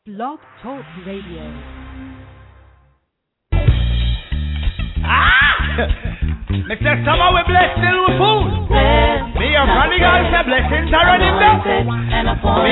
Blog Talk Radio. Me say somehow we blessed still with food. Me your prodigal say blessings are running back. Me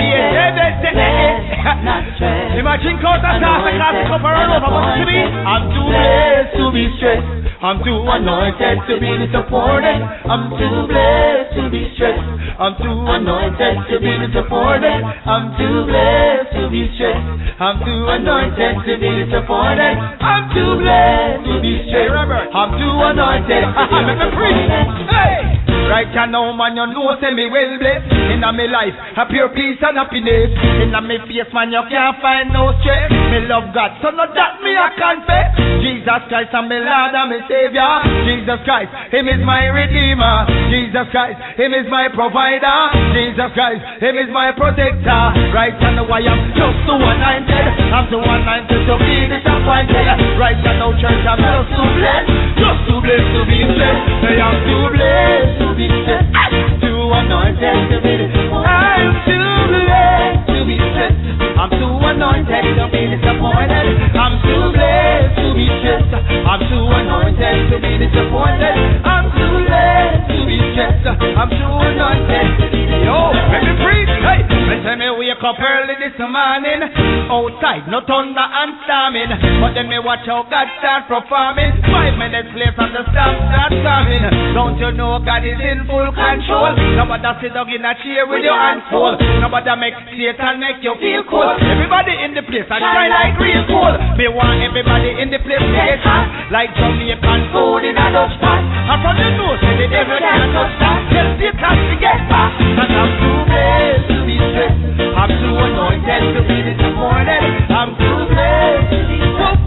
say imagine cause I start to cast the cup around over but to me I'm too blessed to be stressed. I'm too anointed to be disappointed. I'm too blessed to be stressed. I'm too anointed to be disappointed. I'm too blessed to be stressed. I'm too anointed to be disappointed. I'm too blessed to be stressed. I'm too anointed to be disappointed. Hey! Right now, man, you know, say me well blessed. In my life, a pure peace and happiness. In my face, man, you can't find no stress. Me love God, so not that me I confess. Jesus Christ, I'm my Lord and my Savior. Jesus Christ, Him is my Redeemer. Jesus Christ, Him is my provider. Jesus Christ, Him is my protector. Right now, I am just too anointed. I'm too anointed to be disappointed. Right now, church, I'm just too blessed to be blessed. I am too blessed to be stressed. Too anointed to be disappointed. I'm too blessed to be stressed. I'm too anointed to be disappointed. I'm too blessed to be stressed. I'm too anointed to be disappointed. I'm too blessed to be stressed. I'm too anointed to be disappointed. Yo, let me preach. Hey, tell me wake up early this morning. Outside, no thunder and storming. But then me watch how God start performing. 5 minutes later, the storm start coming. Don't you know God is in full control? Nobody sit down in a chair with your hands full. Nobody make Satan make you feel cool. Everybody in the place I shine like real cool. Me want everybody in the place to get hot, like Jamaican food in a Dutch pot. And from the nose, say the devil can't touch that. Tell Satan to get back. And I'm too blessed to be stressed. I'm too anointed to be disappointed. I'm too blessed to be stressed.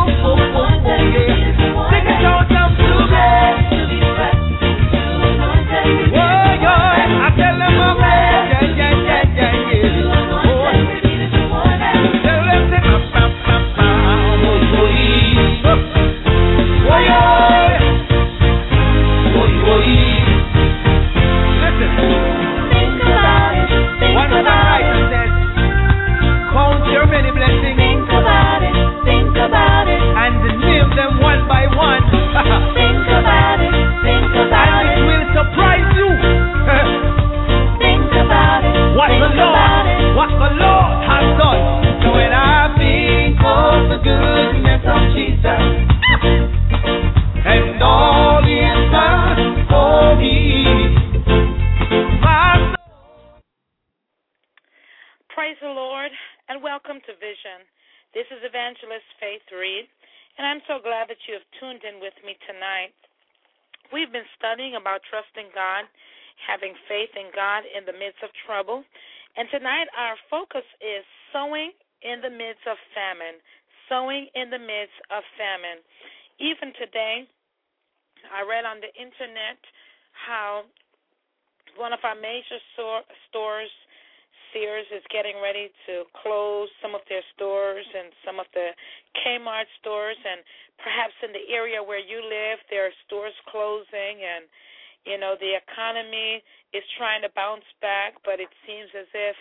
Sing it out, I'm too blessed to be stressed. Whoa, yo, I tell them I'm blessed. What the Lord has done. So when I think of the goodness of Jesus and all He has done for me, my soul. Praise the Lord and welcome to Vision. This is Evangelist Faith Reed, and I'm so glad that you have tuned in with me tonight. We've been studying about trusting God, having faith in God in the midst of trouble. And tonight our focus is sowing in the midst of famine. Sowing in the midst of famine. Even today, I read on the internet how one of our major stores, Sears, is getting ready to close some of their stores and some of the Kmart stores. And perhaps in the area where you live, there are stores closing, and you know, the economy is trying to bounce back, but it seems as if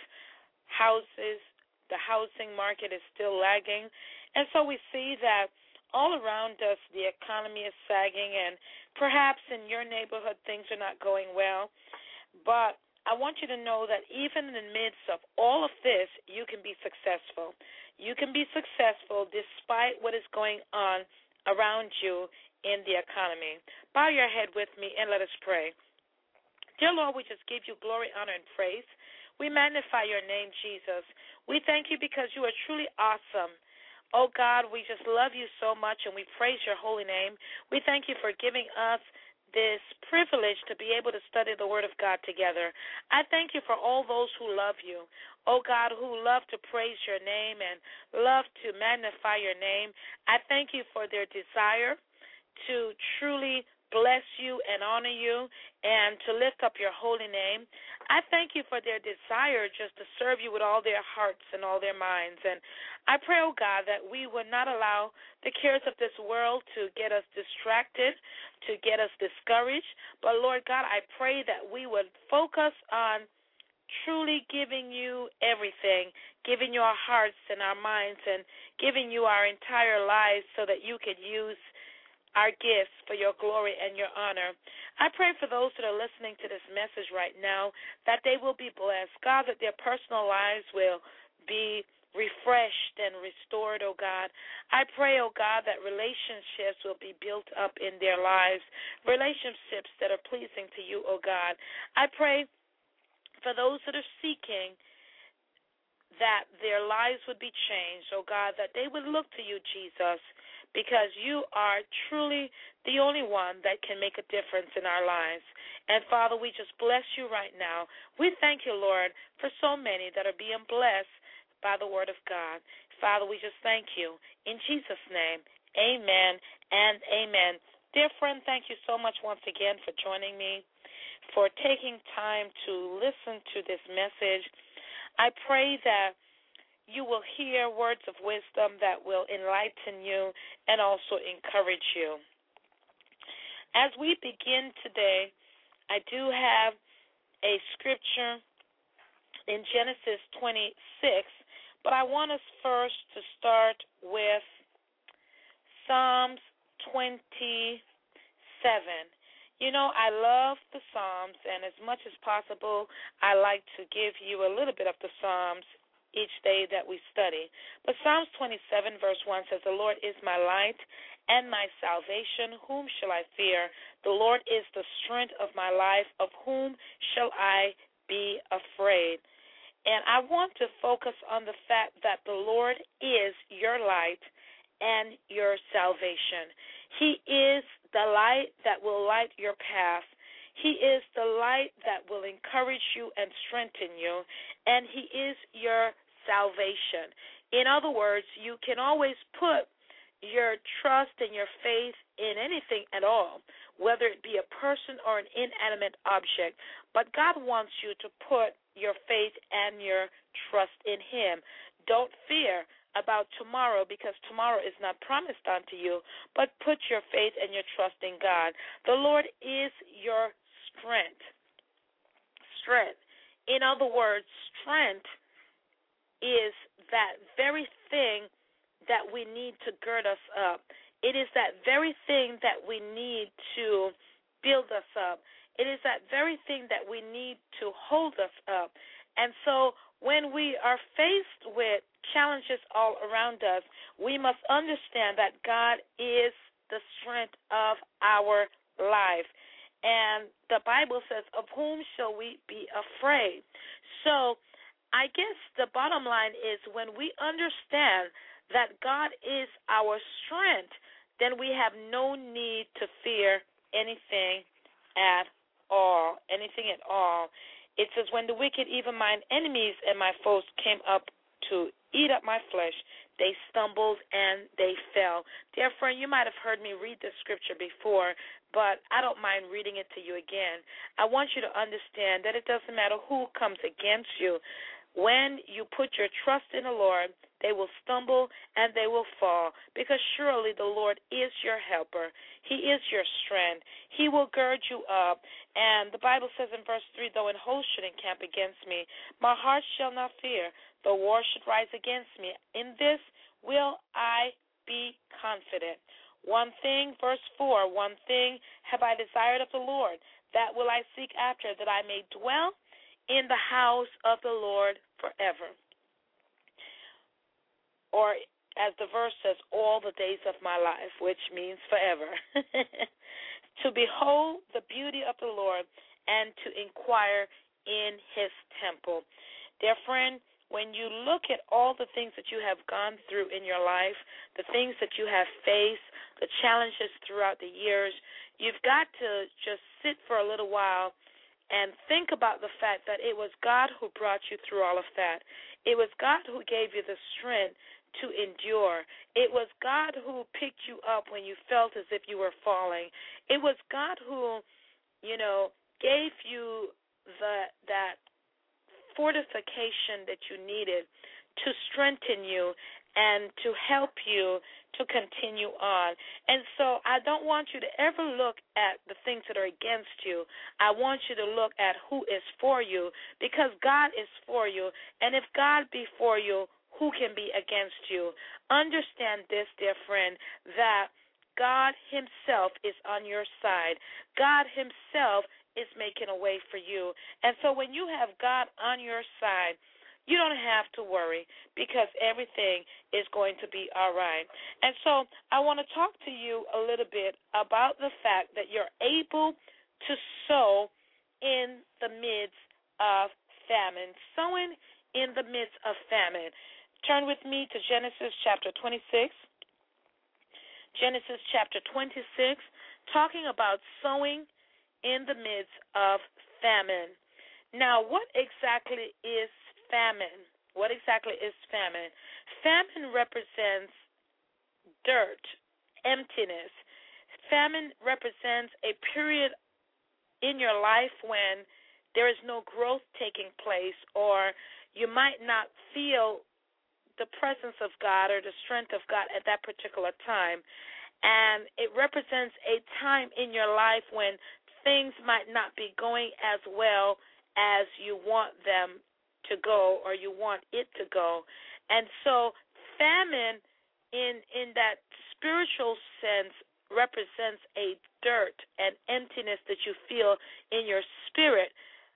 the housing market is still lagging. And so we see that all around us the economy is sagging, and perhaps in your neighborhood things are not going well. But I want you to know that even in the midst of all of this, you can be successful. You can be successful despite what is going on around you in the economy. Bow your head with me and let us pray. Dear Lord, we just give you glory, honor, and praise. We magnify your name, Jesus. We thank you because you are truly awesome. Oh God, we just love you so much, and we praise your holy name. We thank you for giving us this privilege to be able to study the Word of God together. I thank you for all those who love you, oh God, who love to praise your name and love to magnify your name. I thank you for their desire to truly bless you and honor you and to lift up your holy name. I thank you for their desire just to serve you with all their hearts and all their minds. And I pray, oh God, that we would not allow the cares of this world to get us distracted, to get us discouraged. But, Lord God, I pray that we would focus on truly giving you everything, giving you our hearts and our minds, and giving you our entire lives so that you could use our gifts for your glory and your honor. I pray for those that are listening to this message right now that they will be blessed. God, that their personal lives will be refreshed and restored, oh God. I pray, oh God, that relationships will be built up in their lives, relationships that are pleasing to you, oh God. I pray for those that are seeking that their lives would be changed, oh God, that they would look to you, Jesus, because you are truly the only one that can make a difference in our lives. And, Father, we just bless you right now. We thank you, Lord, for so many that are being blessed by the word of God. Father, we just thank you. In Jesus' name, amen and amen. Dear friend, thank you so much once again for joining me, for taking time to listen to this message. I pray that you will hear words of wisdom that will enlighten you and also encourage you. As we begin today, I do have a scripture in Genesis 26, but I want us first to start with Psalms 27. You know, I love the Psalms, and as much as possible, I like to give you a little bit of the Psalms each day that we study. But Psalms 27, verse 1 says, "The Lord is my light and my salvation. Whom shall I fear? The Lord is the strength of my life. Of whom shall I be afraid?" And I want to focus on the fact that the Lord is your light and your salvation. He is the light that will light your path. He is the light that will encourage you and strengthen you, and he is your salvation. In other words, you can always put your trust and your faith in anything at all, whether it be a person or an inanimate object. But God wants you to put your faith and your trust in him. Don't fear about tomorrow, because tomorrow is not promised unto you, but put your faith and your trust in God. The Lord is your strength. Strength. In other words, strength is that very thing that we need to gird us up. It is that very thing that we need to build us up. It is that very thing that we need to hold us up. And so when we are faced with challenges all around us, we must understand that God is the strength of our life. And the Bible says, of whom shall we be afraid? So I guess the bottom line is, when we understand that God is our strength, then we have no need to fear anything at all. Anything at all. It says, when the wicked, even mine enemies and my foes, came up to eat up my flesh, they stumbled and they fell. Dear friend, you might have heard me read this scripture before, but I don't mind reading it to you again. I want you to understand that it doesn't matter who comes against you. When you put your trust in the Lord, they will stumble and they will fall, because surely the Lord is your helper. He is your strength. He will gird you up. And the Bible says in verse 3, though an host should encamp against me, my heart shall not fear. Though war should rise against me, in this will I be confident. One thing, verse 4, one thing have I desired of the Lord, that will I seek after, that I may dwell in the house of the Lord forever. Or, as the verse says, all the days of my life, which means forever. To behold the beauty of the Lord and to inquire in his temple. Dear friend, when you look at all the things that you have gone through in your life, the things that you have faced, the challenges throughout the years, you've got to just sit for a little while and think about the fact that it was God who brought you through all of that. It was God who gave you the strength to endure. It was God who picked you up when you felt as if you were falling. It was God who, gave you that fortification that you needed to strengthen you and to help you to continue on. And so I don't want you to ever look at the things that are against you. I want you to look at who is for you, because God is for you. And if God be for you, who can be against you? Understand this, dear friend, that God himself is on your side. God himself is making a way for you. And so when you have God on your side, you don't have to worry, because everything is going to be all right. And so I want to talk to you a little bit about the fact that you're able to sow in the midst of famine. Sowing in the midst of famine. Turn with me to Genesis chapter 26. Genesis chapter 26, talking about sowing in the midst of famine. Now, what exactly is famine? What exactly is famine? Famine represents dirt, emptiness. Famine represents a period in your life when there is no growth taking place, or you might not feel the presence of God or the strength of God at that particular time. And it represents a time in your life when things might not be going as well as you want them to go, or you want it to go. And so famine in that spiritual sense represents a dirt and emptiness that you feel in your spirit.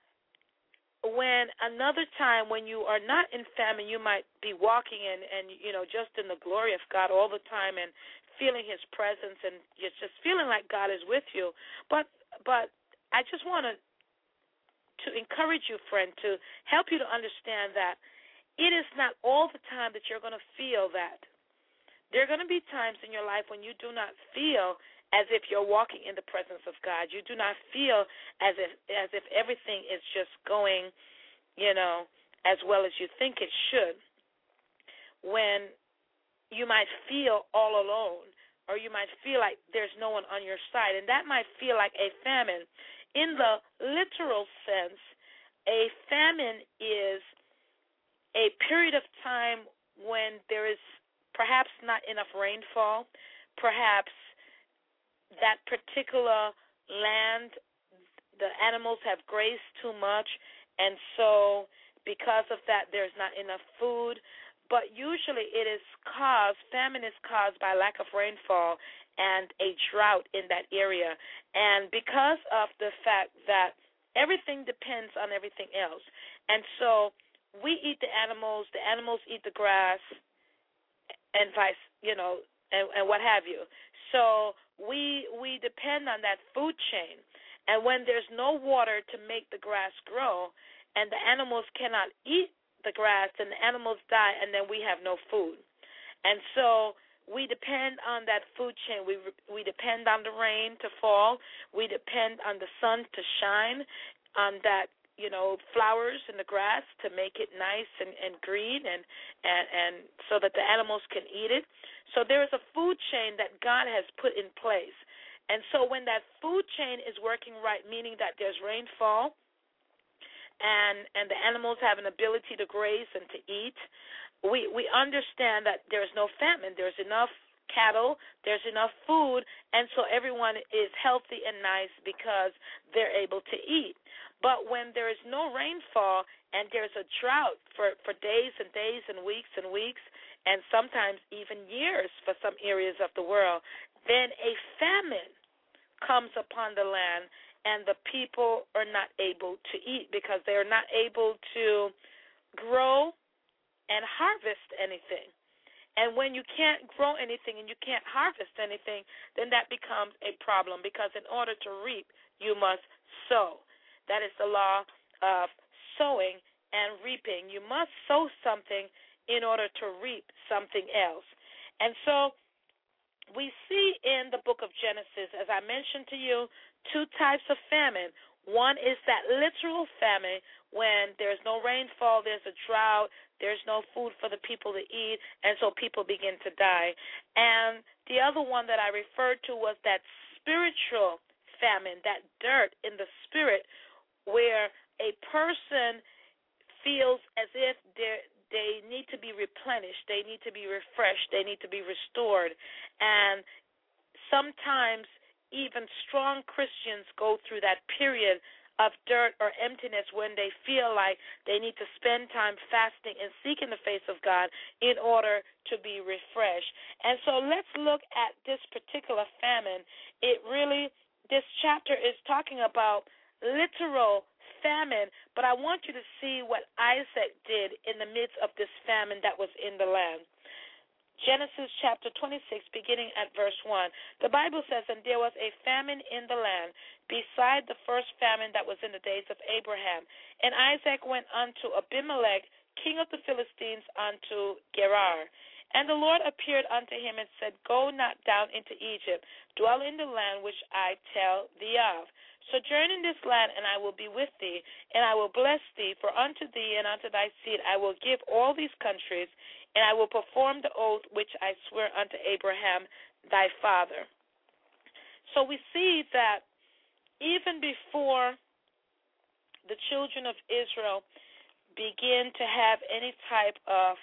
When another time when you are not in famine, you might be walking and just in the glory of God all the time and feeling his presence, and you're just feeling like God is with you. But I just want to encourage you, friend, to help you to understand that it is not all the time that you're going to feel that. There are going to be times in your life when you do not feel as if you're walking in the presence of God. You do not feel as if everything is just going, as well as you think it should. When you might feel all alone, or you might feel like there's no one on your side, and that might feel like a famine. In the literal sense, a famine is a period of time when there is perhaps not enough rainfall, perhaps that particular land, the animals have grazed too much, and so because of that there's not enough food. But usually famine is caused by lack of rainfall and a drought in that area. And because of the fact that everything depends on everything else. And so we eat the animals eat the grass, and and what have you. So we depend on that food chain. And when there's no water to make the grass grow, and the animals cannot eat the grass, and the animals die, and then we have no food. And so we depend on that food chain. We depend on the rain to fall. We depend on the sun to shine, on that flowers in the grass to make it nice and green, and so that the animals can eat it. So there is a food chain that God has put in place. And so when that food chain is working right, meaning that there's rainfall and the animals have an ability to graze and to eat, we understand that there's no famine. There's enough cattle, there's enough food, and so everyone is healthy and nice because they're able to eat. But when there is no rainfall and there's a drought for days and days and weeks, and sometimes even years for some areas of the world, then a famine comes upon the land, and the people are not able to eat because they're not able to grow and harvest anything. And when you can't grow anything and you can't harvest anything, then that becomes a problem, because in order to reap, you must sow. That is the law of sowing and reaping. You must sow something in order to reap something else. And so we see in the book of Genesis, as I mentioned to you, two types of famine. One is that literal famine when there's no rainfall, there's a drought, there's no food for the people to eat, and so people begin to die. And the other one that I referred to was that spiritual famine, that dirt in the spirit, where a person feels as if need to be replenished. They need to be refreshed. They need to be restored. And sometimes even strong Christians go through that period of dirt or emptiness when they feel like they need to spend time fasting and seeking the face of God in order to be refreshed. And so let's look at this particular famine. This chapter is talking about literal famine, but I want you to see what Isaac did in the midst of this famine that was in the land. Genesis chapter 26, beginning at verse 1. The Bible says, "And there was a famine in the land, beside the first famine that was in the days of Abraham. And Isaac went unto Abimelech, king of the Philistines, unto Gerar. And the Lord appeared unto him and said, Go not down into Egypt, dwell in the land which I tell thee of. Sojourn in this land, and I will be with thee, and I will bless thee, for unto thee and unto thy seed I will give all these countries, and I will perform the oath which I swear unto Abraham thy father." So we see that even before the children of Israel begin to have any type of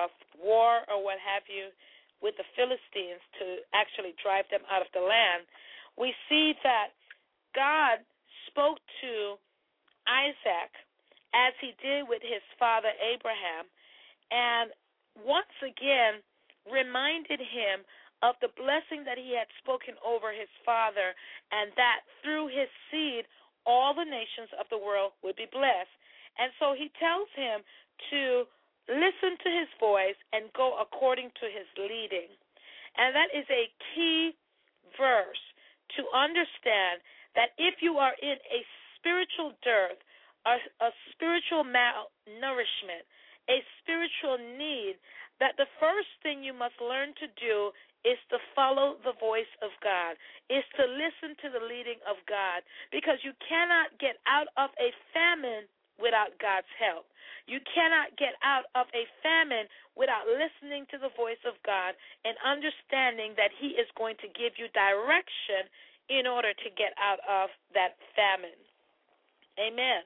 war or what have you with the Philistines to actually drive them out of the land, we see that God spoke to Isaac as he did with his father Abraham, and once again reminded him of the blessing that he had spoken over his father, and that through his seed all the nations of the world would be blessed. And so he tells him to listen to his voice and go according to his leading. And that is a key verse to understand that if you are in a spiritual dearth, a spiritual malnourishment, a spiritual need, that the first thing you must learn to do is to follow the voice of God, is to listen to the leading of God, because you cannot get out of a famine without God's help. You cannot get out of a famine without listening to the voice of God and understanding that he is going to give you direction in order to get out of that famine. Amen.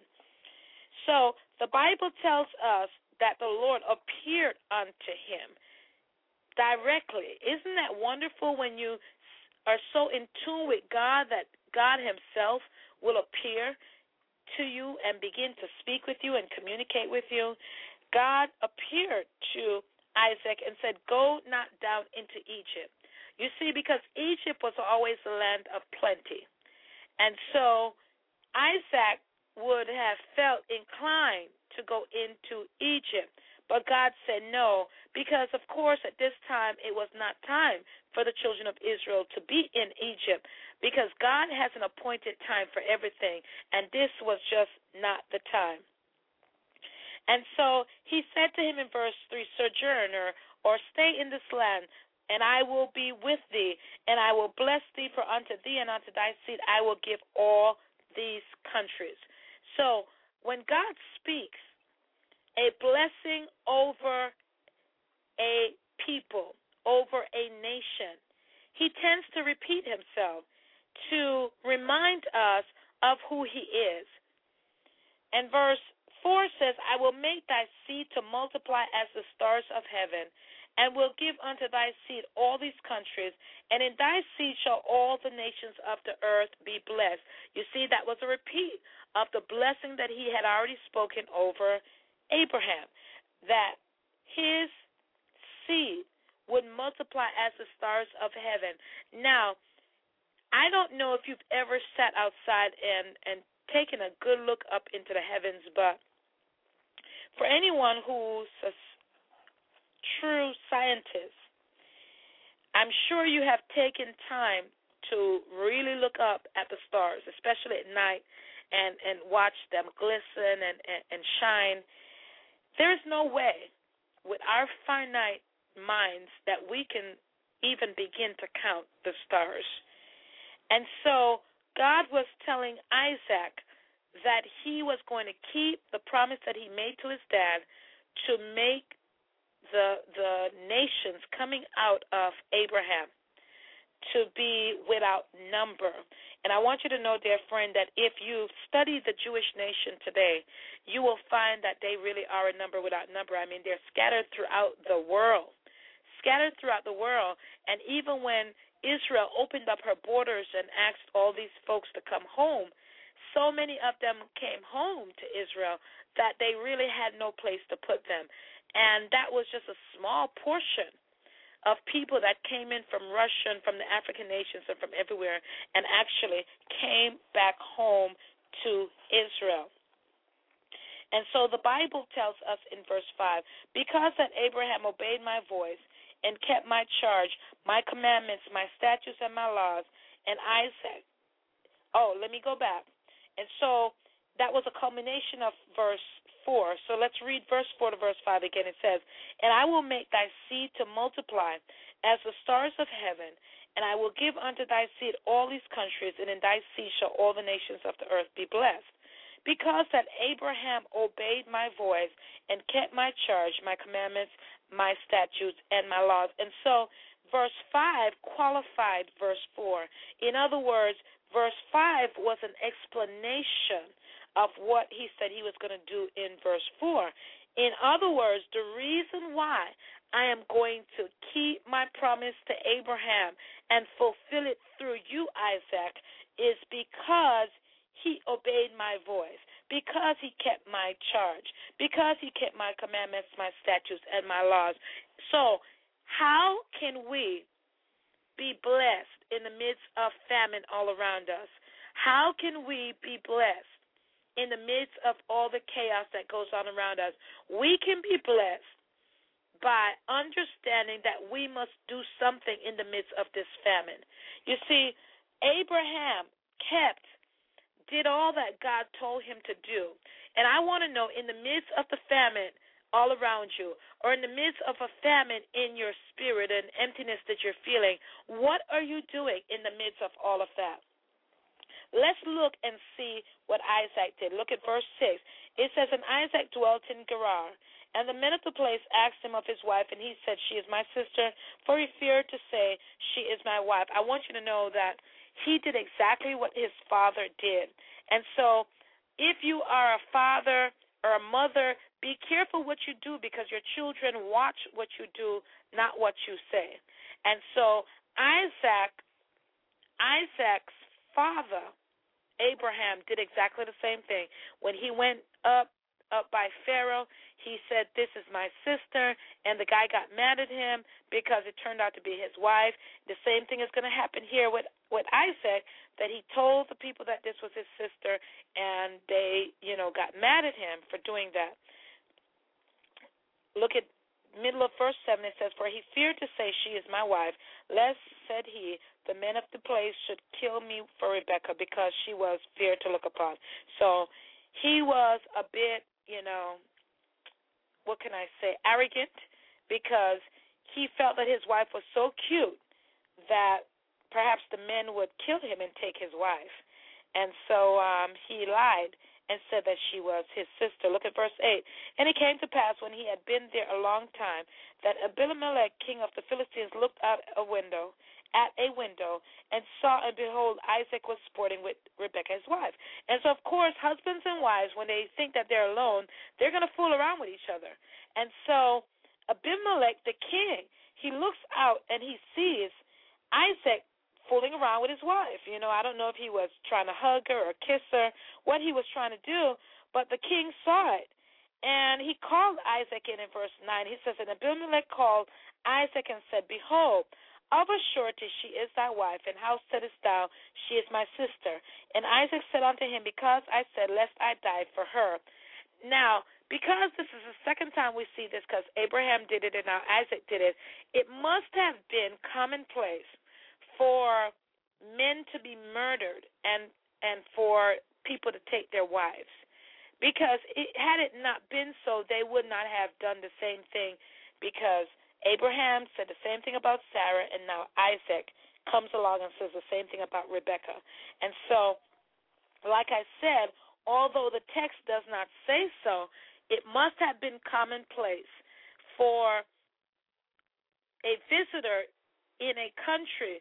So the Bible tells us that the Lord appeared unto him directly. Isn't that wonderful when you are so in tune with God that God himself will appear to you and begin to speak with you and communicate with you? God appeared to Isaac and said, Go not down into Egypt. You see, because Egypt was always the land of plenty. And so Isaac would have felt inclined to go into Egypt. But God said no, because, of course, at this time it was not time for the children of Israel to be in Egypt, because God has an appointed time for everything, and this was just not the time. And so he said to him in verse 3, Sojourn or stay in this land, and I will be with thee, and I will bless thee, for unto thee and unto thy seed I will give all these countries. So when God speaks a blessing over a people, over a nation, he tends to repeat himself to remind us of who he is. And verse 4 says, I will make thy seed to multiply as the stars of heaven, and will give unto thy seed all these countries, and in thy seed shall all the nations of the earth be blessed. You see, that was a repeat of the blessing that he had already spoken over Abraham, that his seed would multiply as the stars of heaven. Now, I don't know if you've ever sat outside and taken a good look up into the heavens, but for anyone who's a true scientist, I'm sure you have taken time to really look up at the stars, especially at night, and watch them glisten and shine. There is no way with our finite minds that we can even begin to count the stars. And so God was telling Isaac that he was going to keep the promise that he made to his dad to make the nations coming out of Abraham to be without number. And I want you to know, dear friend, that if you study the Jewish nation today, you will find that they really are a number without number. I mean, they're scattered throughout the world. Scattered throughout the world. And even when Israel opened up her borders and asked all these folks to come home, so many of them came home to Israel that they really had no place to put them. And that was just a small portion of people that came in from Russia and from the African nations and from everywhere and actually came back home to Israel. And so the Bible tells us in verse 5, because that Abraham obeyed my voice and kept my charge, my commandments, my statutes, and my laws, and Isaac. Oh, let me go back. And so that was a culmination of verse 4. So let's read verse 4 to verse 5 again. It says, and I will make thy seed to multiply as the stars of heaven, and I will give unto thy seed all these countries, and in thy seed shall all the nations of the earth be blessed. Because that Abraham obeyed my voice and kept my charge, my commandments, my statutes, and my laws. And so verse 5 qualified verse 4. In other words, verse 5 was an explanation of what he said he was going to do in verse 4. In other words, the reason why I am going to keep my promise to Abraham and fulfill it through you, Isaac, is because he obeyed my voice, because he kept my charge, because he kept my commandments, my statutes, and my laws. So how can we be blessed in the midst of famine all around us? How can we be blessed in the midst of all the chaos that goes on around us? We can be blessed by understanding that we must do something in the midst of this famine. You see, Abraham did all that God told him to do. And I want to know, in the midst of the famine all around you, or in the midst of a famine in your spirit and emptiness that you're feeling, what are you doing in the midst of all of that? Let's look and see what Isaac did. Look at verse 6. It says, and Isaac dwelt in Gerar, and the men of the place asked him of his wife, and he said, she is my sister, for he feared to say, she is my wife. I want you to know that he did exactly what his father did. And so if you are a father or a mother, be careful what you do, because your children watch what you do, not what you say. And so Isaac's father, Abraham, did exactly the same thing. When he went up by Pharaoh, he said, this is my sister, and the guy got mad at him because it turned out to be his wife. The same thing is going to happen here with Isaac, that he told the people that this was his sister, and they, got mad at him for doing that. Look at middle of verse 7, it says, for he feared to say, she is my wife, lest, said he, the men of the place should kill me for Rebekah, because she was fair to look upon. So he was a bit, what can I say, arrogant, because he felt that his wife was so cute that perhaps the men would kill him and take his wife. And so he lied and said that she was his sister. Look at verse 8. And it came to pass, when he had been there a long time, that Abimelech, king of the Philistines, looked out at a window, and saw, and behold, Isaac was sporting with Rebekah, his wife. And so, of course, husbands and wives, when they think that they're alone, they're going to fool around with each other. And so Abimelech, the king, he looks out and he sees Isaac fooling around with his wife. I don't know if he was trying to hug her or kiss her, what he was trying to do, but the king saw it. And he called Isaac in verse 9. He says, and Abimelech called Isaac and said, behold, of a surety she is thy wife, and how saidst thou, she is my sister? And Isaac said unto him, because I said, lest I die for her. Now, because this is the second time we see this, because Abraham did it and now Isaac did it, it must have been commonplace for men to be murdered and for people to take their wives. Because had it not been so, they would not have done the same thing, because Abraham said the same thing about Sarah, and now Isaac comes along and says the same thing about Rebekah. And so, like I said, although the text does not say so, it must have been commonplace for a visitor in a country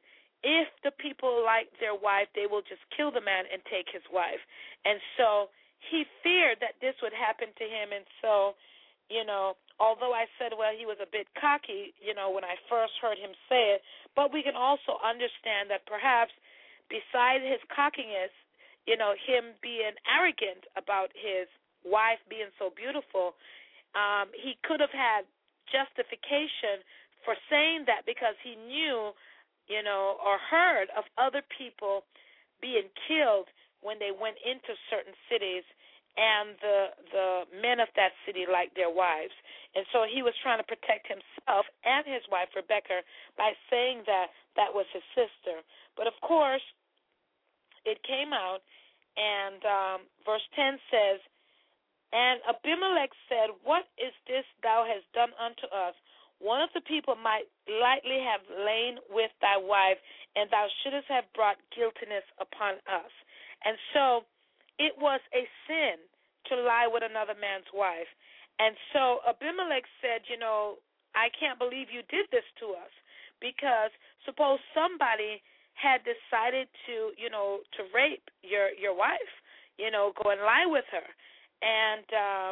if the people like their wife, they will just kill the man and take his wife. And so he feared that this would happen to him. And so, although I said, well, he was a bit cocky, when I first heard him say it, but we can also understand that perhaps beside his cockiness, him being arrogant about his wife being so beautiful, he could have had justification for saying that because he knew, or heard of other people being killed when they went into certain cities, and the men of that city liked their wives. And so he was trying to protect himself and his wife, Rebecca, by saying that that was his sister. But, of course, it came out, and verse 10 says, and Abimelech said, what is this thou hast done unto us? One of the people might lightly have lain with thy wife, and thou shouldest have brought guiltiness upon us. And so it was a sin to lie with another man's wife. And so Abimelech said, I can't believe you did this to us, because suppose somebody had decided to rape your wife, go and lie with her. And,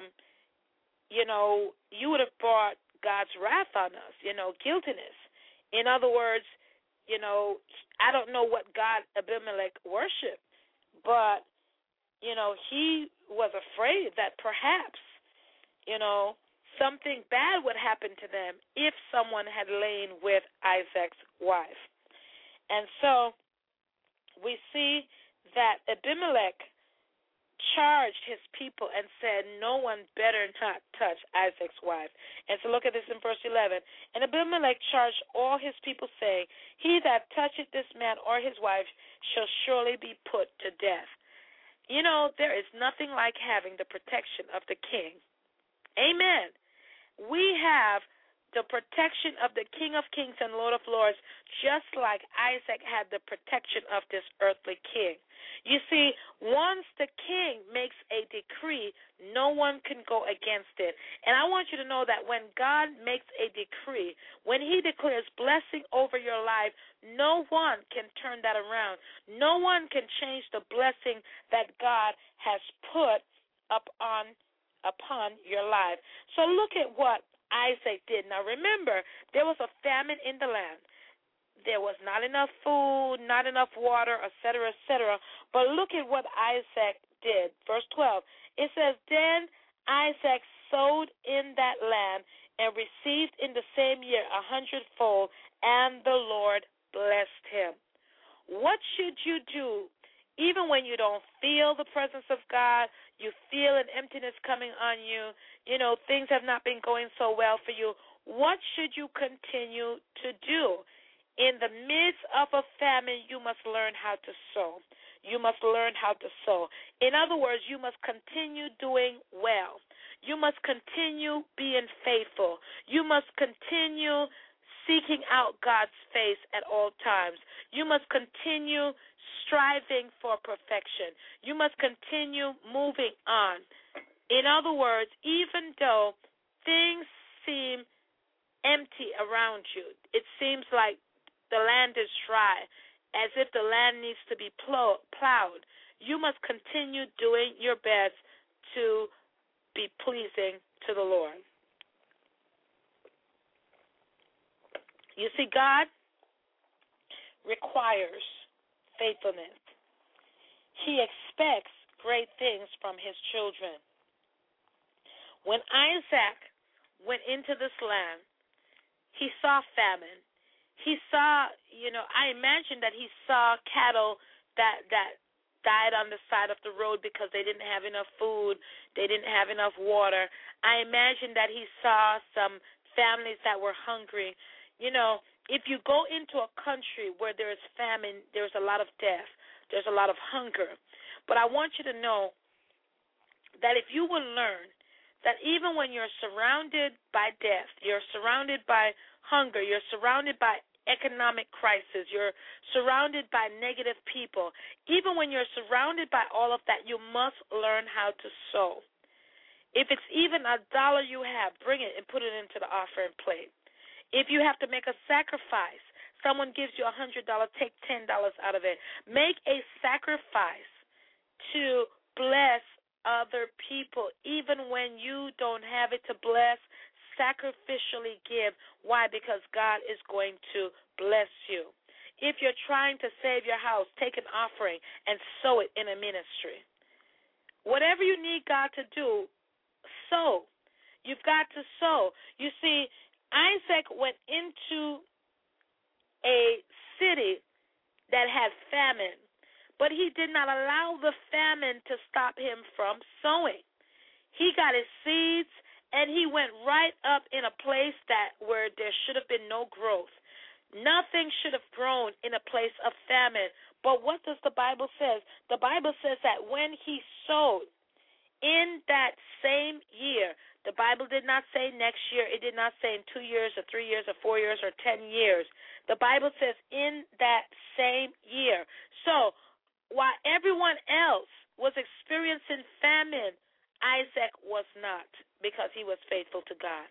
you would have brought God's wrath on us, guiltiness. In other words, I don't know what God Abimelech worshiped, but, he was afraid that perhaps, something bad would happen to them if someone had lain with Isaac's wife. And so we see that Abimelech charged his people and said, no one better not touch Isaac's wife. And so look at this in verse 11. And Abimelech charged all his people, saying, he that toucheth this man or his wife shall surely be put to death. There is nothing like having the protection of the king. Amen. We have the protection of the King of Kings and Lord of Lords, just like Isaac had the protection of this earthly king. You see, once the king makes a decree, no one can go against it. And I want you to know that when God makes a decree, when he declares blessing over your life, no one can turn that around. No one can change the blessing that God has put upon your life. So look at what Isaac did. Now remember, there was a famine in the land. There was not enough food, not enough water, etc., etc. But look at what Isaac did. Verse 12, it says, then Isaac sowed in that land and received in the same year 100-fold, and the Lord blessed him. What should you do even when you don't feel the presence of God, you feel an emptiness coming on you, things have not been going so well for you? What should you continue to do? In the midst of a famine, you must learn how to sow. You must learn how to sow. In other words, you must continue doing well. You must continue being faithful. You must continue seeking out God's face at all times. You must continue striving for perfection. You must continue moving on. In other words, even though things seem empty around you, it seems like the land is dry, as if the land needs to be plowed, you must continue doing your best to be pleasing to the Lord. You see, God requires faithfulness. He expects great things from his children. When Isaac went into this land, he saw famine. He saw, I imagine that he saw cattle that died on the side of the road because they didn't have enough food, they didn't have enough water. I imagine that he saw some families that were hungry. If you go into a country where there is famine, there's a lot of death, there's a lot of hunger. But I want you to know that if you will learn that even when you're surrounded by death, you're surrounded by hunger, you're surrounded by economic crisis, you're surrounded by negative people, even when you're surrounded by all of that, you must learn how to sow. If it's even $1 you have, bring it and put it into the offering plate. If you have to make a sacrifice, Someone gives you $100, take $10 out of it. Make a sacrifice to bless other people, even when you don't have it to bless. Sacrificially give. Why? Because God is going to bless you. If you're trying to save your house, take an offering and sow it in a ministry. Whatever you need God to do, sow. You've got to sow. You see, Isaac went into a city that had famine, but he did not allow the famine to stop him from sowing. He got his seeds, and he went right up in a place where there should have been no growth. Nothing should have grown in a place of famine. But what does the Bible say? The Bible says that when he sowed in that same year, the Bible did not say next year. It did not say in 2 years or 3 years or 4 years or 10 years. The Bible says in that same year. So while everyone else was experiencing famine, Isaac was not, because he was faithful to God.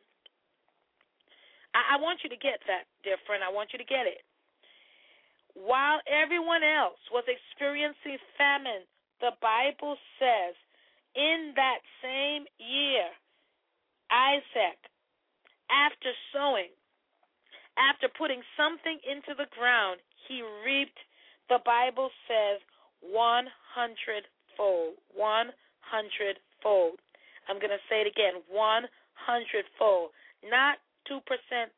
I want you to get that, dear friend. I want you to get it. While everyone else was experiencing famine, the Bible says in that same year, Isaac, after sowing, after putting something into the ground, he reaped, the Bible says, 100-fold. 100-fold. I'm going to say it again, 100-fold. Not 2%, 3%.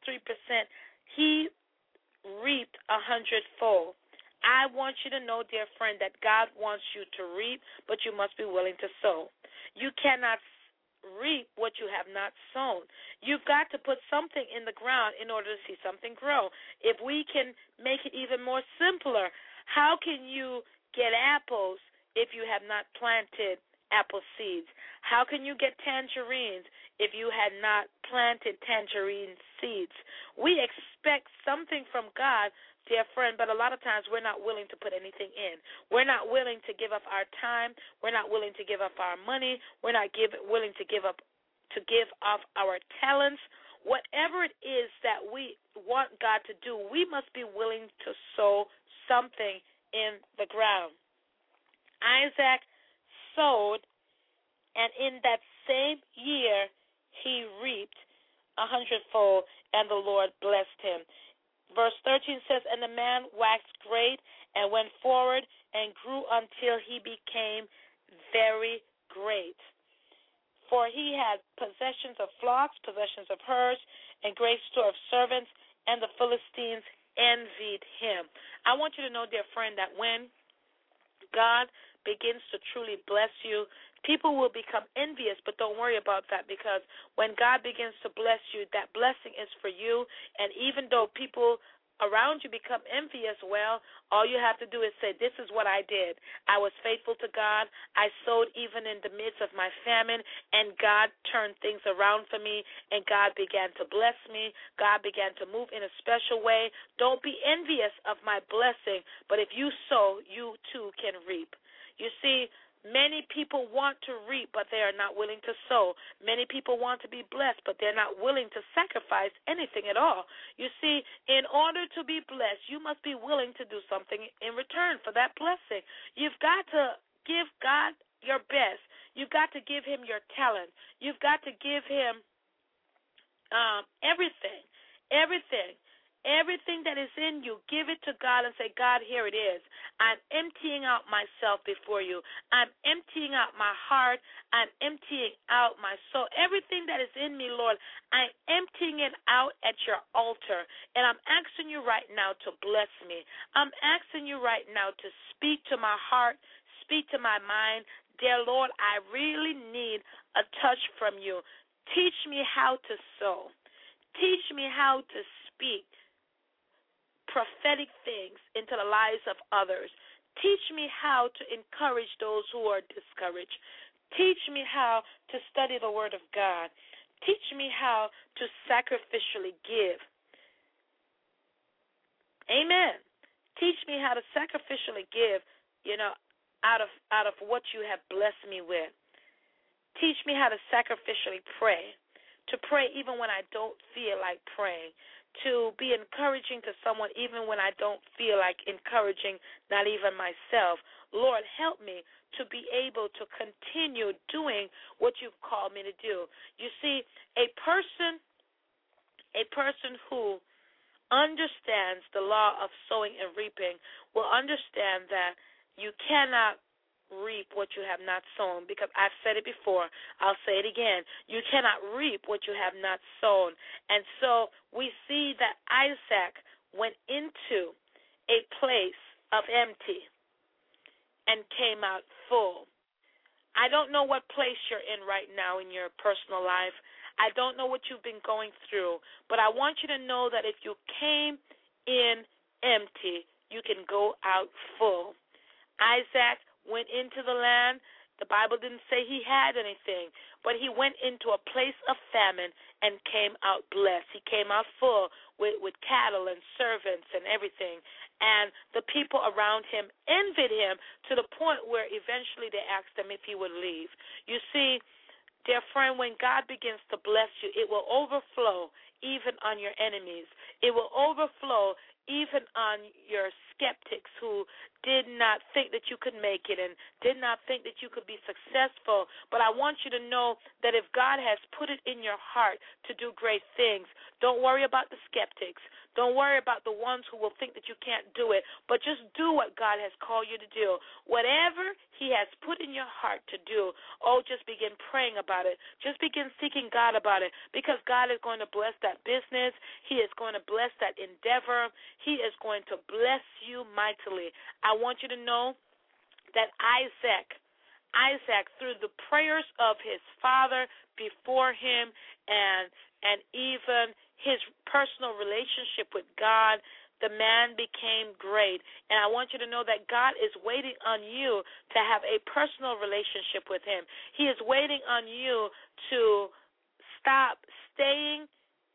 He reaped 100-fold. I want you to know, dear friend, that God wants you to reap, but you must be willing to sow. You cannot reap what you have not sown. You've got to put something in the ground in order to see something grow. If we can make it even more simpler, how can you get apples if you have not planted apple seeds? How can you get tangerines if you had not planted tangerine seeds? We expect something from God, dear friend, but a lot of times we're not willing to put anything in. We're not willing to give up our time. We're not willing to give up our money. We're not willing to give off our talents. Whatever it is that we want God to do, we must be willing to sow something in the ground. Isaac sowed, and in that same year he reaped 100-fold, and the Lord blessed him. Verse 13 says, and the man waxed great and went forward and grew until he became very great. For he had possessions of flocks, possessions of herds, and great store of servants, and the Philistines envied him. I want you to know, dear friend, that when God begins to truly bless you, people will become envious, but don't worry about that, because when God begins to bless you, that blessing is for you. And even though people around you become envious, well, all you have to do is say, this is what I did. I was faithful to God. I sowed even in the midst of my famine, and God turned things around for me, and God began to bless me. God began to move in a special way. Don't be envious of my blessing, but if you sow, you too can reap. You see, many people want to reap, but they are not willing to sow. Many people want to be blessed, but they're not willing to sacrifice anything at all. You see, in order to be blessed, you must be willing to do something in return for that blessing. You've got to give God your best. You've got to give him your talent. You've got to give him everything. Everything that is in you, give it to God and say, God, here it is. I'm emptying out myself before you. I'm emptying out my heart. I'm emptying out my soul. Everything that is in me, Lord, I'm emptying it out at your altar. And I'm asking you right now to bless me. I'm asking you right now to speak to my heart, speak to my mind. Dear Lord, I really need a touch from you. Teach me how to sow. Teach me how to speak prophetic things into the lives of others. Teach me how to encourage those who are discouraged. Teach me how to study the Word of God. Teach me how to sacrificially give. Amen. Teach me how to sacrificially give, out of what you have blessed me with. Teach me how to sacrificially pray, to pray even when I don't feel like praying. to be encouraging to someone even when I don't feel like encouraging, not even myself. Lord, help me to be able to continue doing what you've called me to do. You see, a person who understands the law of sowing and reaping will understand that you cannot reap what you have not sown, because I've said it before. I'll say it again. You cannot reap what you have not sown. And so we see that Isaac went into a place of empty and came out full. I don't know what place you're in right now in your personal life. I don't know what you've been going through, but I want you to know that if you came in empty, you can go out full. Isaac went into the land. The Bible didn't say he had anything, but he went into a place of famine and came out blessed. He came out full with cattle and servants and everything. And the people around him envied him to the point where eventually they asked him if he would leave. You see, dear friend, when God begins to bless you, it will overflow even on your enemies. It will overflow even on your skeptics who did not think that you could make it and did not think that you could be successful. But I want you to know that if God has put it in your heart to do great things, don't worry about the skeptics. Don't worry about the ones who will think that you can't do it, but just do what God has called you to do. Whatever he has put in your heart to do, just begin praying about it. Just begin seeking God about it, because God is going to bless that business. He is going to bless that endeavor. He is going to bless you mightily. I want you to know that Isaac, through the prayers of his father before him and even his personal relationship with God, the man became great. And I want you to know that God is waiting on you to have a personal relationship with him. He is waiting on you to stop staying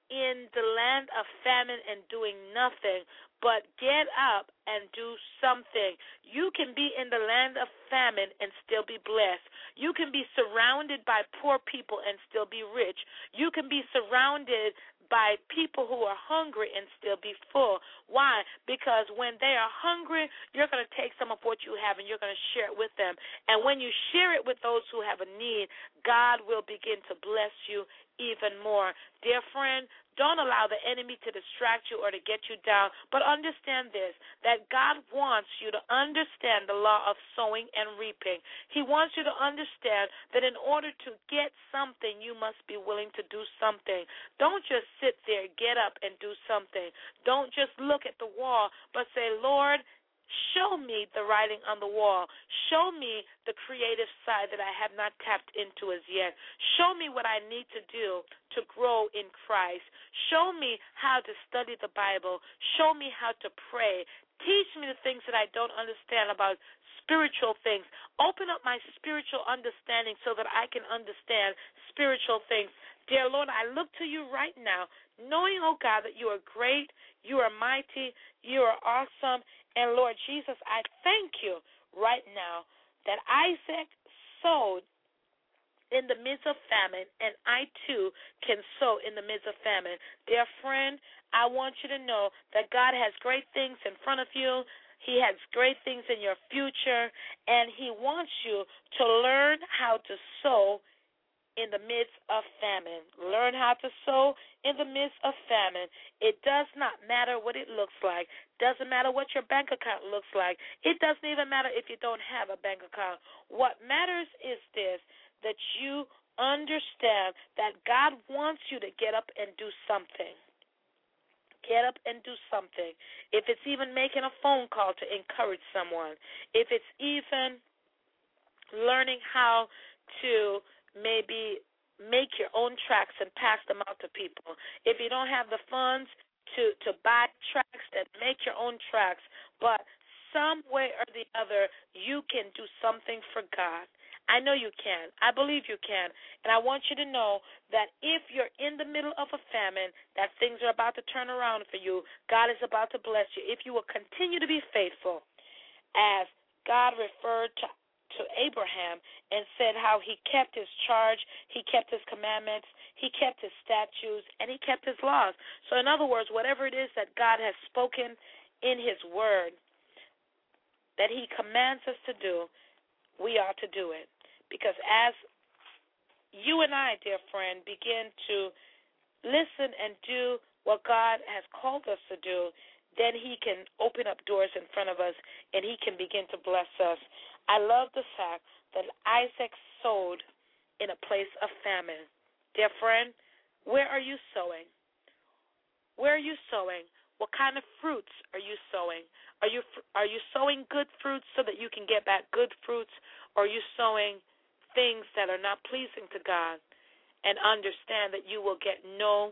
in the land of famine and doing nothing, but get up and do something. You can be in the land of famine and still be blessed. You can be surrounded by poor people and still be rich. You can be surrounded by people who are hungry and still be full. Why? Because when they are hungry, you're going to take some of what you have and you're going to share it with them. And when you share it with those who have a need, God will begin to bless you even more. Dear friend, don't allow the enemy to distract you or to get you down, but understand this, that God wants you to understand the law of sowing and reaping. He wants you to understand that in order to get something, you must be willing to do something. Don't just sit there, get up and do something. Don't just look at the wall, but say, Lord, show me the writing on the wall. Show me the creative side that I have not tapped into as yet. Show me what I need to do to grow in Christ. Show me how to study the Bible. Show me how to pray. Teach me the things that I don't understand about spiritual things. Open up my spiritual understanding so that I can understand spiritual things. Dear Lord, I look to you right now, knowing, oh God, that you are great, you are mighty, you are awesome. And Lord Jesus, I thank you right now that Isaac sowed in the midst of famine, and I too can sow in the midst of famine. Dear friend, I want you to know that God has great things in front of you. He has great things in your future, and he wants you to learn how to sow in the midst of famine. Learn how to sow in the midst of famine. It does not matter what it looks like. Doesn't matter what your bank account looks like. It doesn't even matter if you don't have a bank account. What matters is this, that you understand that God wants you to get up and do something. Get up and do something. If it's even making a phone call to encourage someone, if it's even learning how to maybe make your own tracts and pass them out to people. If you don't have the funds to buy tracts, then make your own tracts. But some way or the other, you can do something for God. I know you can. I believe you can. And I want you to know that if you're in the middle of a famine, that things are about to turn around for you. God is about to bless you. If you will continue to be faithful, as God referred to to Abraham and said how he kept his charge, he kept his commandments, he kept his statutes, and he kept his laws. So in other words, whatever it is that God has spoken in his word that he commands us to do, we ought to do it. Because as you and I, dear friend, begin to listen and do what God has called us to do, then he can open up doors in front of us and he can begin to bless us. I love the fact that Isaac sowed in a place of famine. Dear friend, where are you sowing? Where are you sowing? What kind of fruits are you sowing? Are you sowing good fruits so that you can get back good fruits, or are you sowing things that are not pleasing to God, and understand that you will get no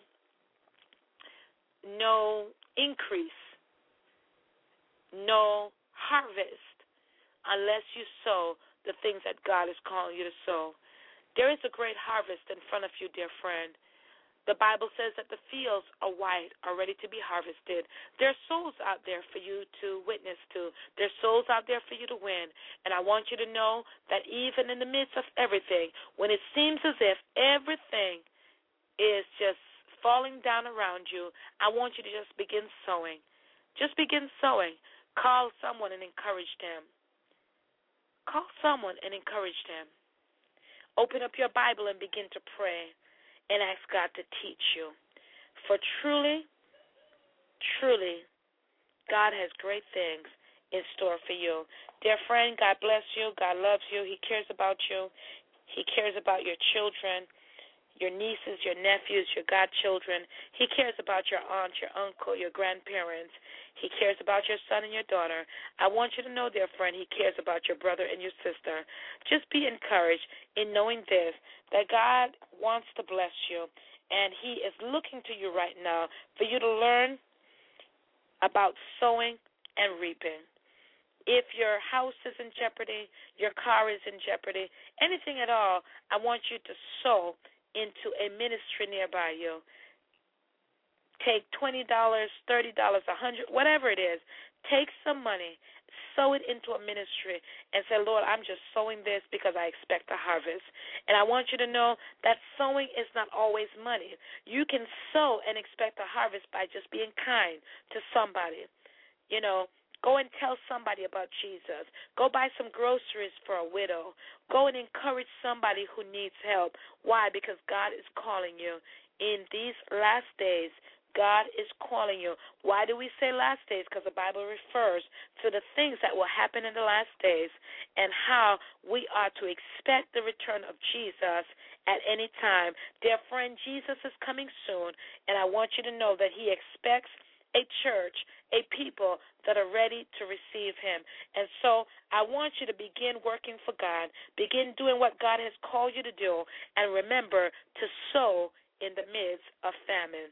increase, no harvest, unless you sow the things that God is calling you to sow? There is a great harvest in front of you, dear friend. The Bible says that the fields are white, are ready to be harvested. There are souls out there for you to witness to. There are souls out there for you to win. And I want you to know that even in the midst of everything, when it seems as if everything is just falling down around you, I want you to just begin sowing. Just begin sowing. Call someone and encourage them. Call someone and encourage them. Open up your Bible and begin to pray and ask God to teach you. For truly, truly, God has great things in store for you. Dear friend, God bless you. God loves you. He cares about you. He cares about your children, your nieces, your nephews, your godchildren. He cares about your aunt, your uncle, your grandparents. He cares about your son and your daughter. I want you to know, dear friend, he cares about your brother and your sister. Just be encouraged in knowing this, that God wants to bless you, and he is looking to you right now for you to learn about sowing and reaping. If your house is in jeopardy, your car is in jeopardy, anything at all, I want you to sow into a ministry nearby you. Take $20, $30, $100, whatever it is. Take some money, sow it into a ministry, and say, Lord, I'm just sowing this because I expect a harvest. And I want you to know that sowing is not always money. You can sow and expect a harvest by just being kind to somebody. You know, go and tell somebody about Jesus. Go buy some groceries for a widow. Go and encourage somebody who needs help. Why? Because God is calling you. In these last days, God is calling you. Why do we say last days? Because the Bible refers to the things that will happen in the last days and how we are to expect the return of Jesus at any time. Dear friend, Jesus is coming soon, and I want you to know that he expects a church, a people that are ready to receive him. And so I want you to begin working for God, begin doing what God has called you to do, and remember to sow in the midst of famine.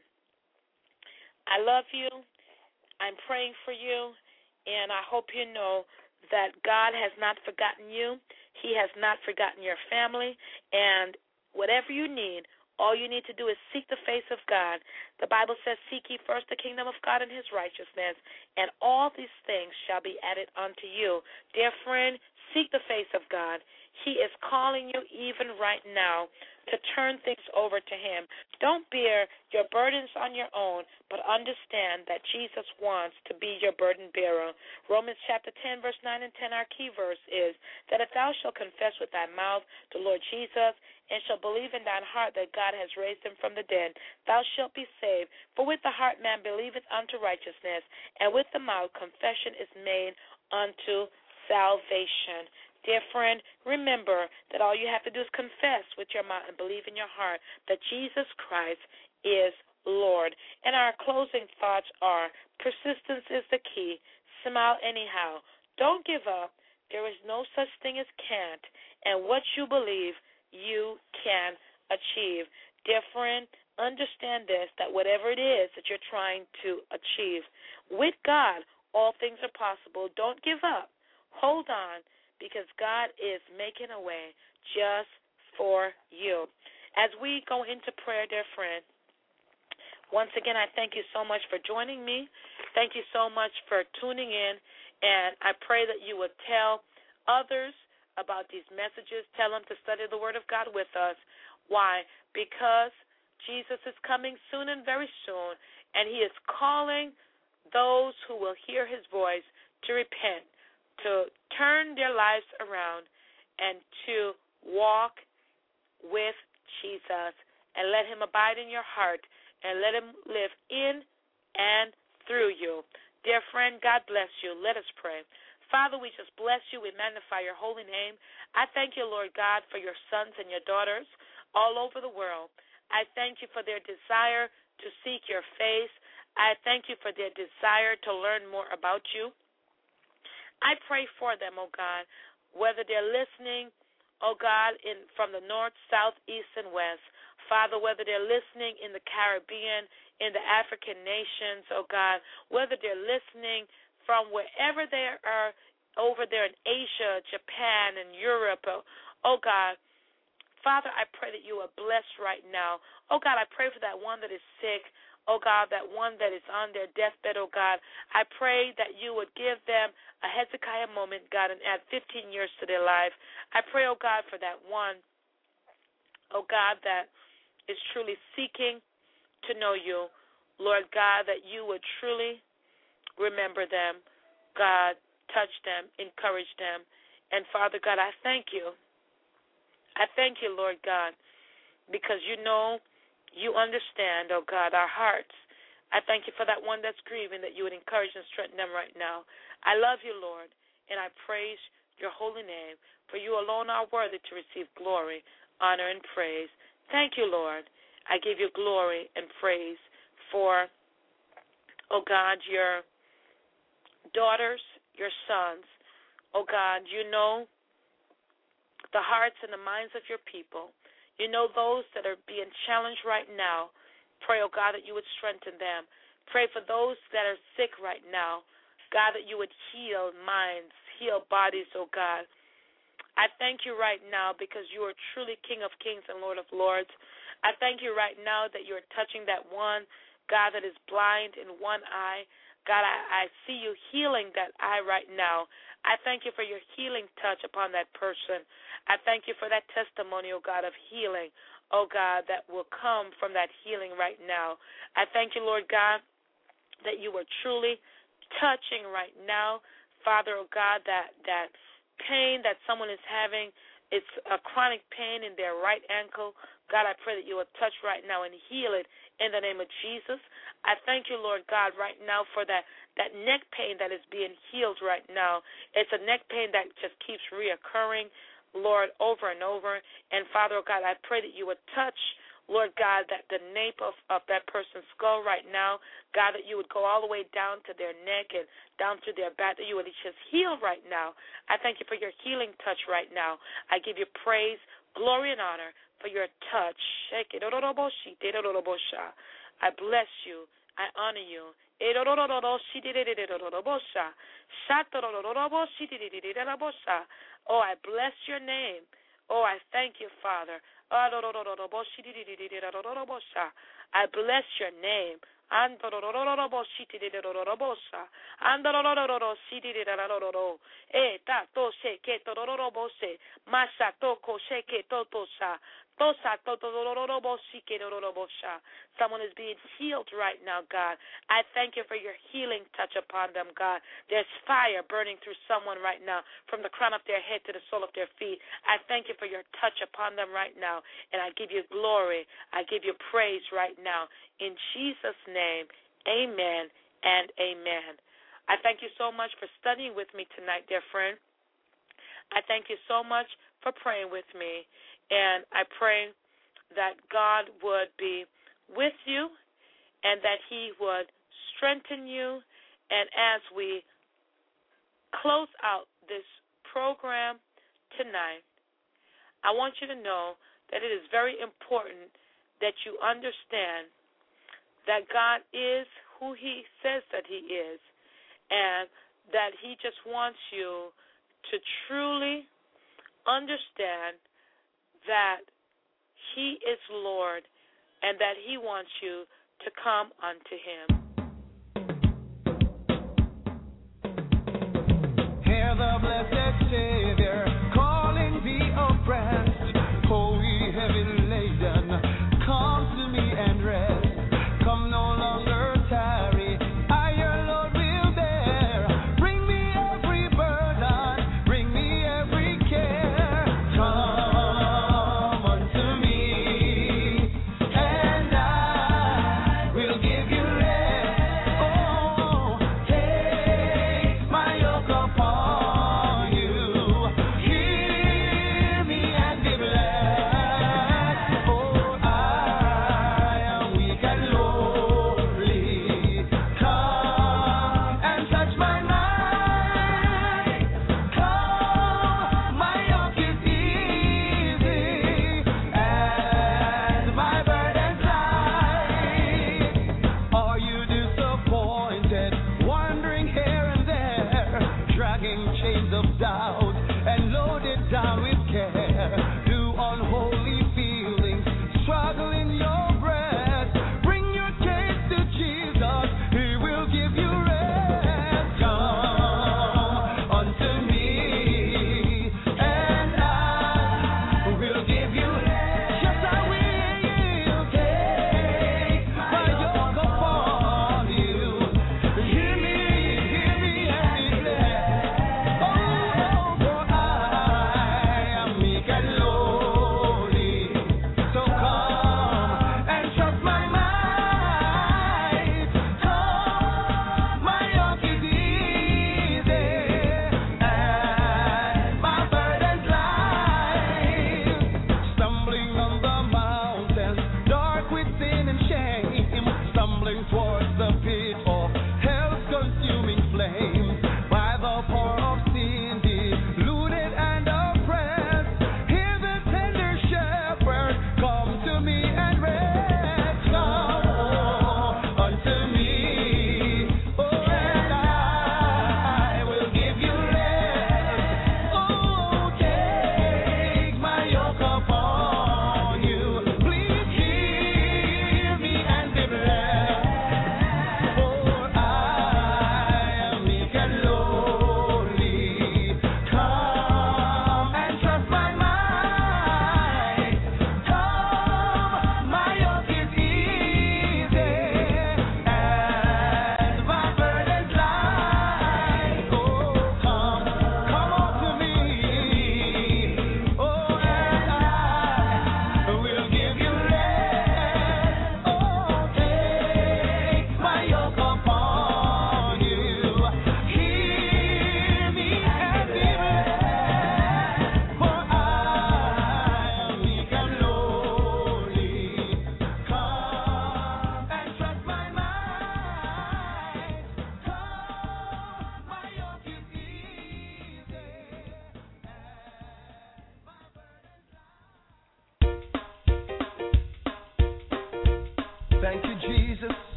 I love you. I'm praying for you, and I hope you know that God has not forgotten you. He has not forgotten your family, and whatever you need, all you need to do is seek the face of God. The Bible says, seek ye first the kingdom of God and his righteousness, and all these things shall be added unto you. Dear friend, seek the face of God. He is calling you even right now to turn things over to him. Don't bear your burdens on your own, but understand that Jesus wants to be your burden bearer. Romans chapter 10, verse 9 and 10, our key verse is that if thou shalt confess with thy mouth the Lord Jesus, and shalt believe in thine heart that God has raised him from the dead, thou shalt be saved. For with the heart man believeth unto righteousness, and with the mouth confession is made unto salvation. Dear friend, remember that all you have to do is confess with your mouth and believe in your heart that Jesus Christ is Lord. And our closing thoughts are, persistence is the key. Smile anyhow. Don't give up. There is no such thing as can't. And what you believe, you can achieve. Dear friend, understand this, that whatever it is that you're trying to achieve, with God, all things are possible. Don't give up. Hold on, because God is making a way just for you. As we go into prayer, dear friend, once again, I thank you so much for joining me. Thank you so much for tuning in, and I pray that you would tell others about these messages. Tell them to study the Word of God with us. Why? Because Jesus is coming soon and very soon, and He is calling those who will hear His voice to repent, to turn their lives around, and to walk with Jesus, and let Him abide in your heart, and let Him live in and through you. Dear friend, God bless you. Let us pray. Father, we just bless you. We magnify your holy name. I thank you, Lord God, for your sons and your daughters all over the world. I thank you for their desire to seek your face. I thank you for their desire to learn more about you. I pray for them, oh God, whether they're listening, oh God, from the north, south, east, and west. Father, whether they're listening in the Caribbean, in the African nations, oh God, whether they're listening from wherever they are over there in Asia, Japan, and Europe, oh God, Father, I pray that you are blessed right now. Oh God, I pray for that one that is sick. Oh God, that one that is on their deathbed, oh God. I pray that you would give them a Hezekiah moment, God, and add 15 years to their life. I pray, oh God, for that one, oh God, that is truly seeking to know you. Lord God, that you would truly remember them. God, touch them, encourage them. And Father God, I thank you. I thank you, Lord God, because you know, you understand, oh God, our hearts. I thank you for that one that's grieving, that you would encourage and strengthen them right now. I love you, Lord, and I praise your holy name, for you alone are worthy to receive glory, honor, and praise. Thank you, Lord. I give you glory and praise for, oh God, your daughters, your sons. Oh God, you know the hearts and the minds of your people. You know those that are being challenged right now. Pray, oh God, that you would strengthen them. Pray for those that are sick right now. God, that you would heal minds, heal bodies, oh God. I thank you right now because you are truly King of kings and Lord of lords. I thank you right now that you are touching that one, God, that is blind in one eye. God, I see you healing that eye right now. I thank you for your healing touch upon that person. I thank you for that testimony, oh God, of healing, oh God, that will come from that healing right now. I thank you, Lord God, that you are truly touching right now, Father, oh God, that pain that someone is having, it's a chronic pain in their right ankle. God, I pray that you will touch right now and heal it in the name of Jesus. I thank you, Lord God, right now for that neck pain that is being healed right now. It's a neck pain that just keeps reoccurring, Lord, over and over. And, Father, oh God, I pray that you would touch, Lord God, that the nape of that person's skull right now, God, that you would go all the way down to their neck and down through their back, that you would just heal right now. I thank you for your healing touch right now. I give you praise, glory, and honor for your touch. I bless you. I honor you. Oh, I bless your name. Oh, I thank you, Father. I bless your name. Someone is being healed right now, God. I thank you for your healing touch upon them, God. There's fire burning through someone right now from the crown of their head to the sole of their feet. I thank you for your touch upon them right now, and I give you glory. I give you praise right now. In Jesus' name, amen and amen. I thank you so much for studying with me tonight, dear friend. I thank you so much for praying with me, and I pray that God would be with you and that he would strengthen you. And as we close out this program tonight, I want you to know that it is very important that you understand that God is who he says that he is, and that he just wants you to truly understand that he is Lord and that he wants you to come unto him. Hear the blessed Savior call.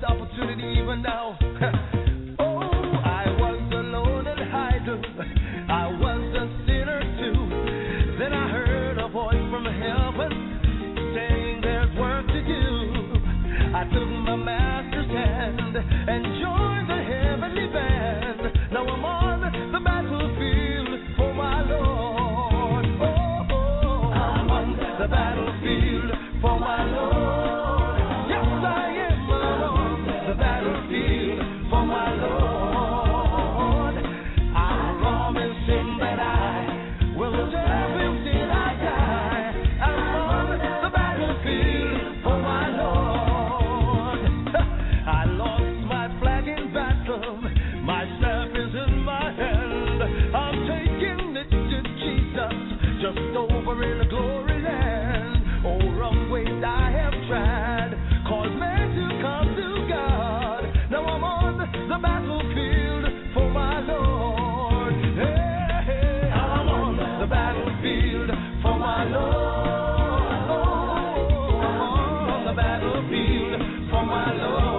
opportunity even now. Oh, I was alone and idle. I was a sinner too. Then I heard a voice from heaven saying there's work to do. I took my master's hand and joined the heavenly band. Now I'm on the battlefield for my Lord. Oh, oh, I'm on the battlefield for my Lord. Yes, I am on the battlefield for my Lord. I promise him that I will serve him till I die. I'm on the battlefield for my Lord. I lost my flag in battle. My staff is in my hand. I'm taking it to Jesus, just over in the glory land. Oh, rough ways I have tried, caused men to come to God. Now I'm on the battlefield for my Lord. Hey, hey, I'm on the battlefield for my Lord. Oh, I'm on the battlefield for my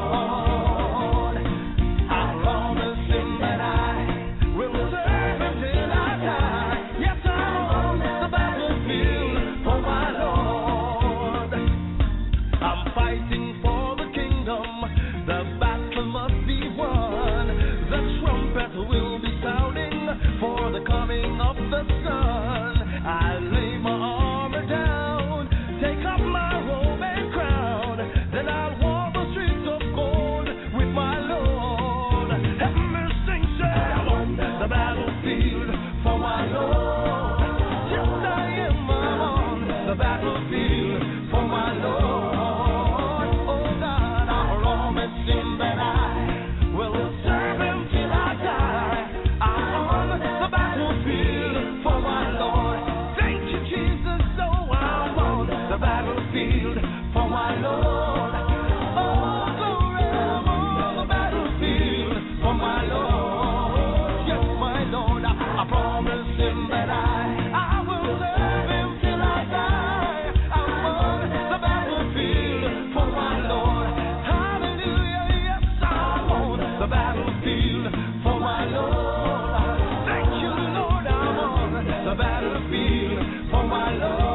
Lord. I promise him that I will serve him till I die. Yes, I'm on the battlefield for my Lord. I'm fighting for the kingdom. The battle must be won. The trumpet will be sounding for the coming of the sun. I lay my armor down, take up my robe and crown. Then I'll walk the streets of gold with my Lord. Have mercy, say I'm on the battlefield for my Lord. Yes, I am on the battlefield for my Lord. Oh God, I promise him that I will serve him till I die. I'm on the battlefield for my Lord. Thank you, Jesus. So I'm on the battlefield for my Lord. Oh, glory, I'm on the battlefield for my Lord. Yes, my Lord, I promise him that I will serve him till I die. I'm on the battlefield for my Lord. Hallelujah, yes, I'm on the battlefield for my Lord. Thank you, Lord, I'm on the battlefield for my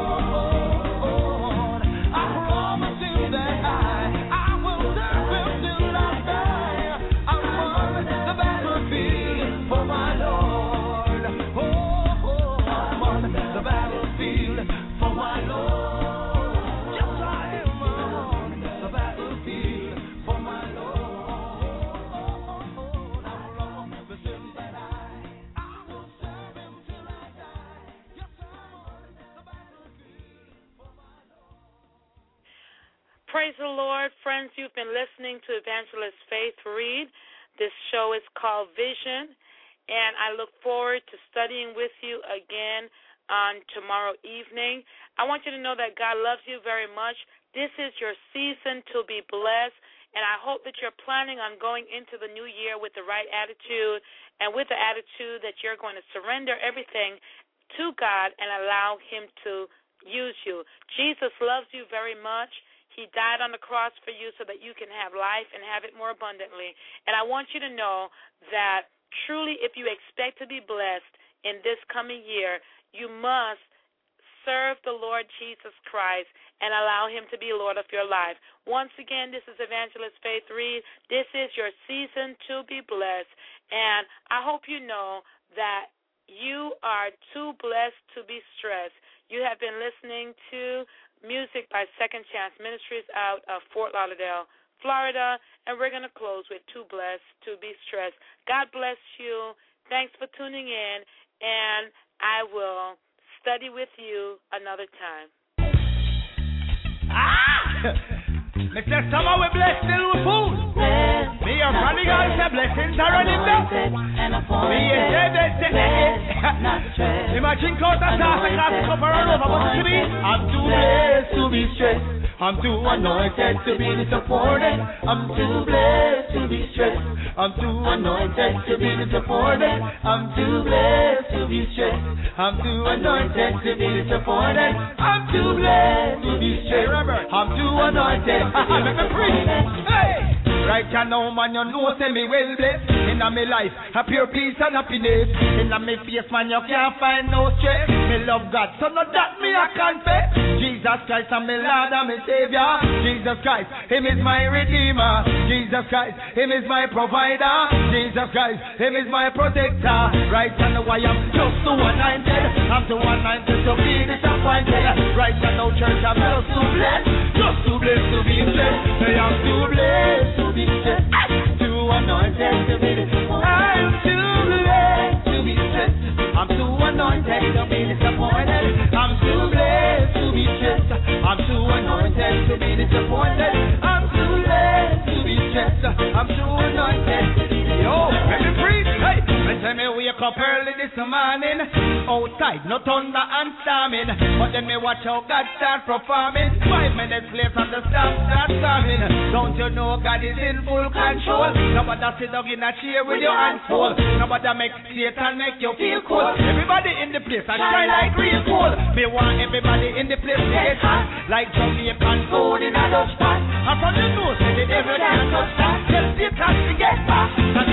Lord. I promise him that I will serve him till I die. I'm on the battlefield for my Lord. Oh, I'm on the battlefield for my Lord. Yes, I am on the battlefield for my Lord. I promise him that I will serve him till I die. Yes, I'm on the battlefield for my Lord. Praise the Lord. Friends, you've been listening to Evangelist Faith Reed. This show is called Vision, and I look forward to studying with you again on tomorrow evening. I want you to know that God loves you very much. This is your season to be blessed, and I hope that you're planning on going into the new year with the right attitude and with the attitude that you're going to surrender everything to God and allow him to use you. Jesus loves you very much. He died on the cross for you so that you can have life and have it more abundantly. And I want you to know that truly if you expect to be blessed in this coming year, you must serve the Lord Jesus Christ and allow him to be Lord of your life. Once again, this is Evangelist Faith Reed. This is your season to be blessed. And I hope you know that you are too blessed to be stressed. You have been listening to music by Second Chance Ministries out of Fort Lauderdale, Florida, and we're going to close with Too Blessed to Be Stressed. God bless you. Thanks for tuning in, and I will study with you another time. Make that somehow we bless still with food. Me your prodigal say blessings are running down. Me imagine close the sauce and got to cover all over. But to me, I'm too blessed to be stressed. I'm too anointed to be disappointed. I'm too blessed to be stressed. I'm too anointed to be disappointed. I'm too blessed to be stressed. I'm too anointed to be disappointed. I'm too blessed to be stressed. I'm too anointed to be disappointed. Hey! Right now, man, you know, say me well blessed. In my life, a pure peace and happiness. In my face, man, you can't find no stress. Me love God, so not that me I confess. Jesus Christ, I'm my Lord and my Savior. Jesus Christ, Him is my Redeemer. Jesus Christ, Him is my provider. Jesus Christ, Him is my protector. Right now, I am just too anointed. I'm too anointed to be disappointed. Right now, church, I'm just too blessed to be blessed. I'm too blessed to be blessed. Too anointed to be disappointed. I'm too blessed to be blessed. I'm too anointed to be disappointed. I'm too blessed to be stressed. I'm too anointed to be disappointed. I'm too blessed to be stressed. I'm too anointed to be disappointed. Yo, let me preach. Hey, tell me wake up early this morning. Outside, no thunder and storming. But then me watch how God start performing. 5 minutes later, the storm start storming. Don't you know God is in full control? Nobody sit down in a chair with your hands full. Nobody make Satan make you feel cool. Everybody in the place I shine like real cool. Me want everybody in the place to get hot, like Jamaican food in a Dutch pot. And from the nose, the devil can't touch that. Tell Satan to get back.